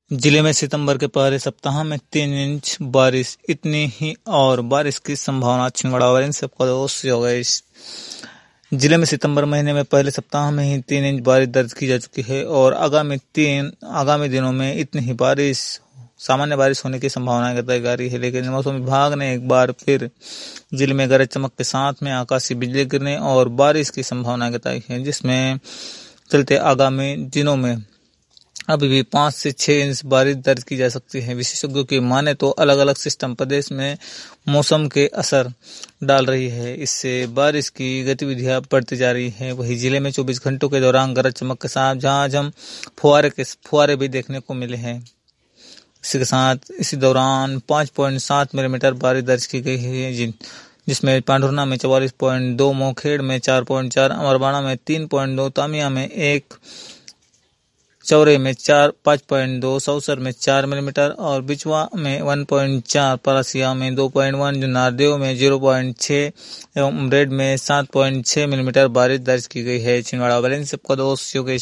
जिले में सितंबर के पहले सप्ताह में 3 इंच बारिश, इतनी ही और बारिश की संभावना। छिंदवाड़ा ऑरेंज सबका दोस्त योगेश। जिले में सितंबर महीने में पहले सप्ताह में ही 3 इंच बारिश दर्ज की जा चुकी है और आगामी दिनों में इतनी ही सामान्य बारिश होने की संभावना बताई जा रही है। लेकिन मौसम विभाग ने एक बार फिर जिले में गरज चमक के साथ में आकाशीय बिजली गिरने और बारिश की संभावना बताई है, जिसमें चलते आगामी दिनों में अभी भी 5 से 6 इंच बारिश दर्ज की जा सकती है। विशेषज्ञों की माने तो अलग अलग सिस्टम प्रदेश में मौसम के असर डाल रही है, इससे बारिश की गतिविधियां बढ़ती जा रही है। वहीं जिले में 24 घंटों के दौरान गरज चमक के साथ झमाझम फुहारे भी देखने को मिले हैं। इसी के साथ इसी दौरान 5.7 मिलीमीटर बारिश दर्ज की गई है, जिसमें पांढुर्ना में 44.2, मोखेड़ में 4.4, अमरवाड़ा में 3.2, तामिया में 1, चौरे में 5.2, सौसर में 4 मिलीमीटर और बिचवा में 1.4, परासिया में 2.1, नारदेव में 0.6 एवं उमरेड में 7.6 मिलीमीटर बारिश दर्ज की गई है। छिंदवाड़ा ऑरेंज सबका दोस्त योगेश।